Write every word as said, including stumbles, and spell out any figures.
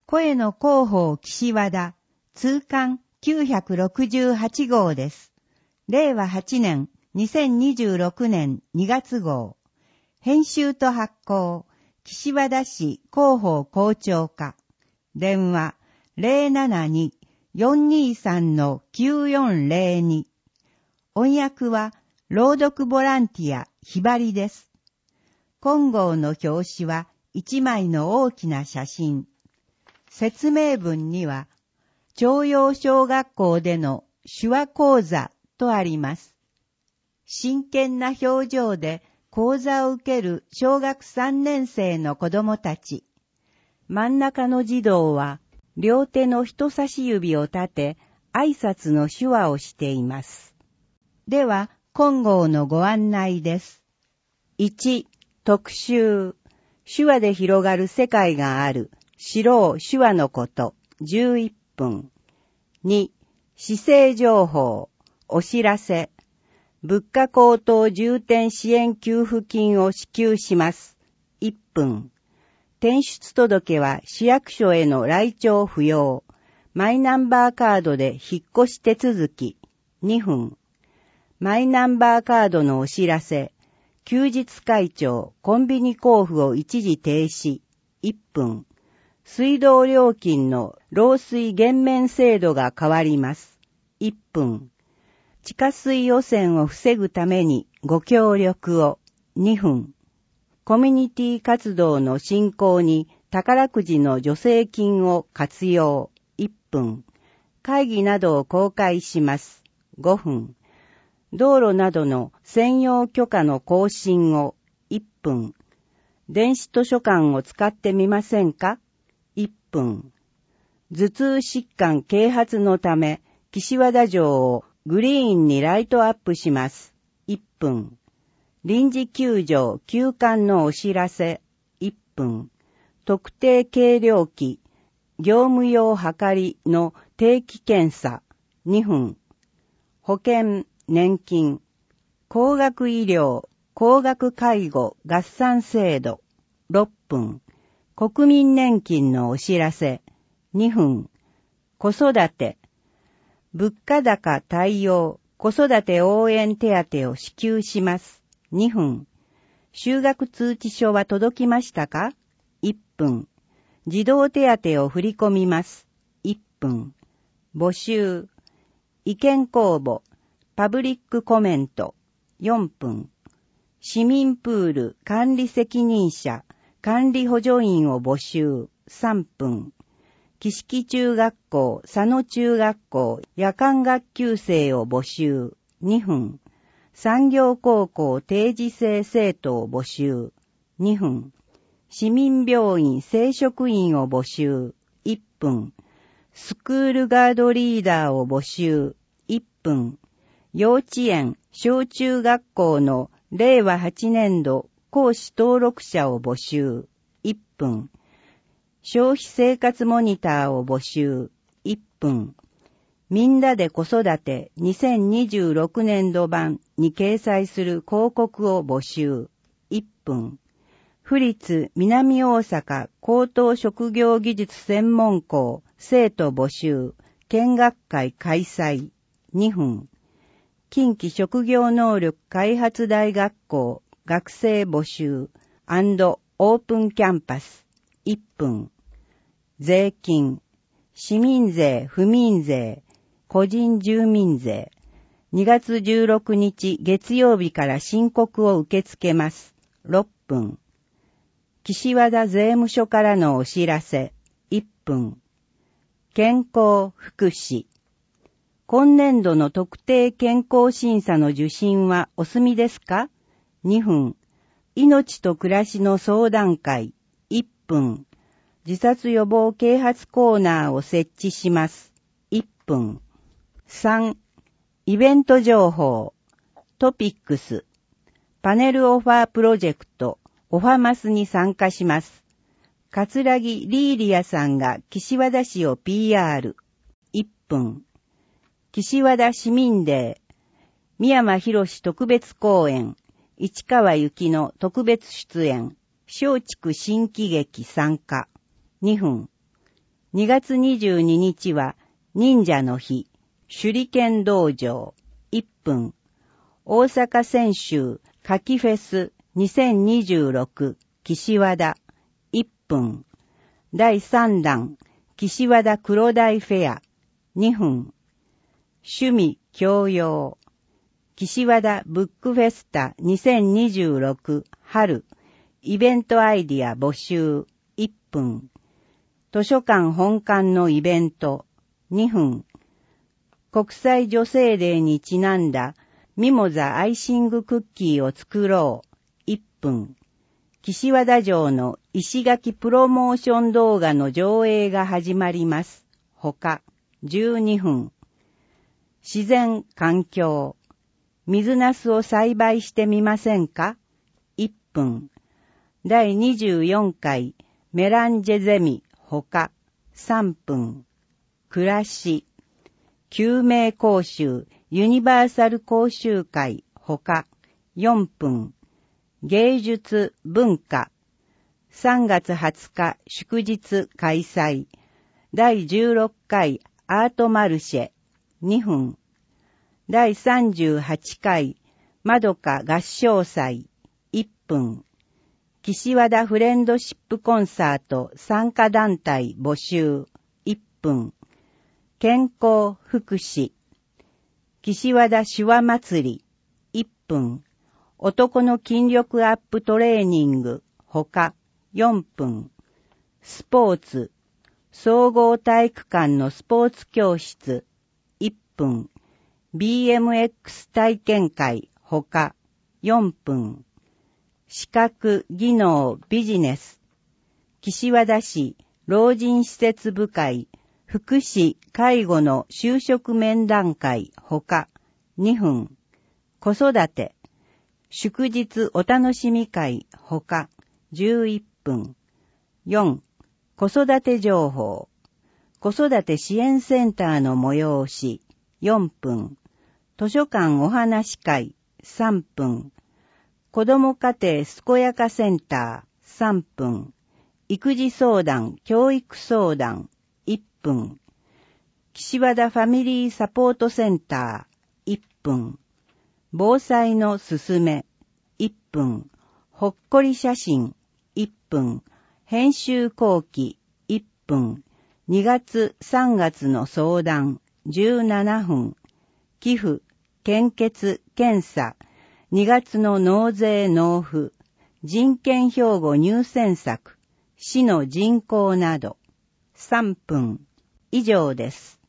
声の広報岸和田、通巻きゅうひゃくろくじゅうはち号です。れいわはちねんにせんにじゅうろくねんにがつ号。編集と発行、岸和田市広報校長課。電話 ゼロななに よんにさん きゅうよんゼロに。音訳は朗読ボランティアひばりです。今号の表紙は一枚の大きな写真。説明文には、朝陽小学校での手話講座とあります。真剣な表情で講座を受ける小学さんねん生の子供たち。真ん中の児童は、両手の人差し指を立て、挨拶の手話をしています。では、今号のご案内です。いち、特集。手話で広がる世界がある。知ろう手話のこと。じゅういっぷん。に、市政情報。お知らせ。物価高騰重点支援給付金を支給します。いっぷん。転出届は市役所への来庁不要。マイナンバーカードで引っ越し手続き。にふん。マイナンバーカードのお知らせ。休日会長、コンビニ交付を一時停止。いっぷん。水道料金の漏水減免制度が変わります。いっぷん。地下水汚染を防ぐためにご協力を。にふん。コミュニティ活動の振興に宝くじの助成金を活用。いっぷん。会議などを公開します。ごふん。道路などの専用許可の更新を。いっぷん。電子図書館を使ってみませんか？いっぷん。頭痛疾患啓発のため、岸和田城をグリーンにライトアップします。いっぷん。臨時休場休館のお知らせ。いっぷん。特定計量器、業務用はかりの定期検査。にふん。保険、年金、高額医療、高額介護合算制度。ろっぷん。国民年金のお知らせ。にふん。子育て。物価高対応、子育て応援手当を支給します。にふん。就学通知書は届きましたか？いっぷん。児童手当を振り込みます。いっぷん。募集。意見公募。パブリックコメント。よんぷん。市民プール管理責任者、管理補助員を募集。さんぷん。木式中学校、佐野中学校、夜間学級生を募集。にふん。産業高校定時制生徒を募集。にふん。市民病院正職員を募集。いっぷん。スクールガードリーダーを募集。いっぷん。幼稚園、小中学校のれいわはちねんど講師登録者を募集。いっぷん。消費生活モニターを募集。いっぷん。みんなで子育てにせんにじゅうろくねんど版に掲載する広告を募集。いっぷん。府立南大阪高等職業技術専門校生徒募集。見学会開催。にふん。近畿職業能力開発大学校学生募集&オープンキャンパス。いっぷん。税金。市民税、府民税、個人住民税。にがつじゅうろくにち月曜日から申告を受け付けます。ろっぷん。岸和田税務署からのお知らせ。いっぷん。健康福祉。今年度の特定健康審査の受診はお済みですか？にふん。命と暮らしの相談会。いっぷん。自殺予防啓発コーナーを設置します。いっぷん。さん. イベント情報。トピックス。パネルオファープロジェクト。オファマスに参加します。桂木リーリアさんが岸和田市を ピーアール。いっぷん。岸和田市民デー。三山博史特別公演。市川由紀の特別出演。松竹新喜劇参加。にふん。 にがつにじゅうににちは忍者の日、手裏剣道場、いっぷん。大阪泉州夏季フェスにせんにじゅうろく岸和田、いっぷん。だいさんだん岸和田黒鯛フェア、にふん。趣味教養。岸和田ブックフェスタにせんにじゅうろく春、イベントアイディア募集、いっぷん。図書館本館のイベント、にふん。国際女性デーにちなんだミモザアイシングクッキーを作ろう、いっぷん。岸和田城の石垣プロモーション動画の上映が始まります。ほか、じゅうにふん。自然環境。水ナスを栽培してみませんか？いっぷん。だいにじゅうよんかいメランジェゼミほかさんぷん。暮らし。救命講習ユニバーサル講習会ほかよんぷん。芸術文化。さんがつはつか祝日開催。だいじゅうろっかいアートマルシェにふん。だいさんじゅうはちかいまどか合唱祭いっぷん。岸和田フレンドシップコンサート参加団体募集いっぷん。健康福祉。岸和田手話祭りいっぷん。男の筋力アップトレーニングほかよんぷん。スポーツ。総合体育館のスポーツ教室いっぷん。ビーエムエックス 体験会ほかよんぷん。資格技能ビジネス。岸和田市老人施設部会福祉介護の就職面談会ほかにふん。子育て。祝日お楽しみ会ほかじゅういっぷん。よん. 子育て情報。子育て支援センターの催しよんぷん。図書館お話会さんぷん。子ども家庭健やかセンターさんぷん。育児相談教育相談いっぷん。岸和田ファミリーサポートセンターいっぷん。防災のすすめいっぷん。ほっこり写真いっぷん。編集後期いっぷん。にがつさんがつの相談じゅうななふん。寄付献血検査にがつの納税納付人権標語入選作市の人口などさんぷん以上です。